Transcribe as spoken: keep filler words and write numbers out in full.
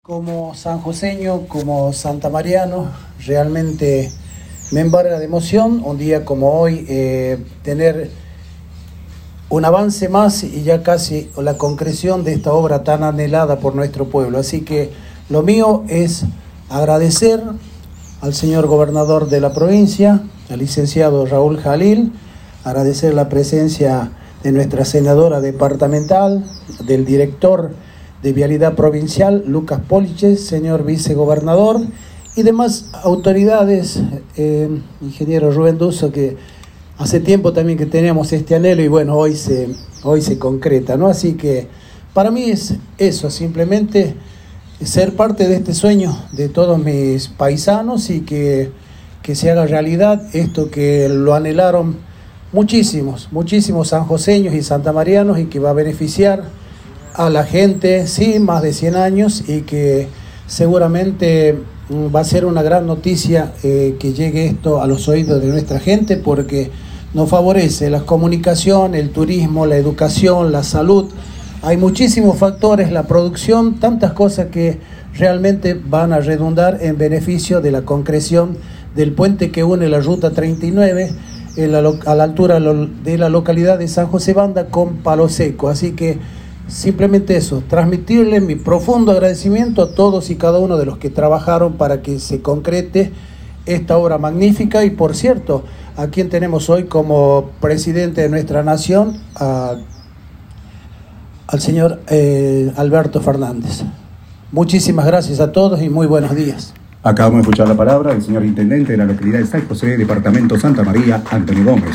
Como sanjoseño, como santamariano, realmente me embarga de emoción un día como hoy eh, tener un avance más y ya casi la concreción de esta obra tan anhelada por nuestro pueblo. Así que lo mío es agradecer al señor gobernador de la provincia, al licenciado Raúl Jalil, agradecer la presencia de nuestra senadora departamental, del director de Vialidad Provincial, Lucas Poliches, señor vicegobernador, y demás autoridades, eh, ingeniero Rubén Duso, que hace tiempo también que teníamos este anhelo y bueno, hoy se, hoy se concreta, ¿no? Así que para mí es eso, simplemente ser parte de este sueño de todos mis paisanos y que, que se haga realidad esto que lo anhelaron muchísimos, muchísimos sanjoseños y santamarianos y que va a beneficiar a la gente, sí, más de cien años y que seguramente va a ser una gran noticia eh, que llegue esto a los oídos de nuestra gente porque nos favorece la comunicación, el turismo, la educación, la salud. Hay muchísimos factores, la producción, tantas cosas que realmente van a redundar en beneficio de la concreción del puente que une la Ruta treinta y nueve en la, a la altura de la localidad de San José Banda con Palo Seco. Así que simplemente eso, transmitirle mi profundo agradecimiento a todos y cada uno de los que trabajaron para que se concrete esta obra magnífica. Y por cierto, a quien tenemos hoy como presidente de nuestra nación, a, al señor eh, Alberto Fernández. Muchísimas gracias a todos y muy buenos días. Acabamos de escuchar la palabra del señor intendente de la localidad de San José, departamento Santa María, Antonio Gómez.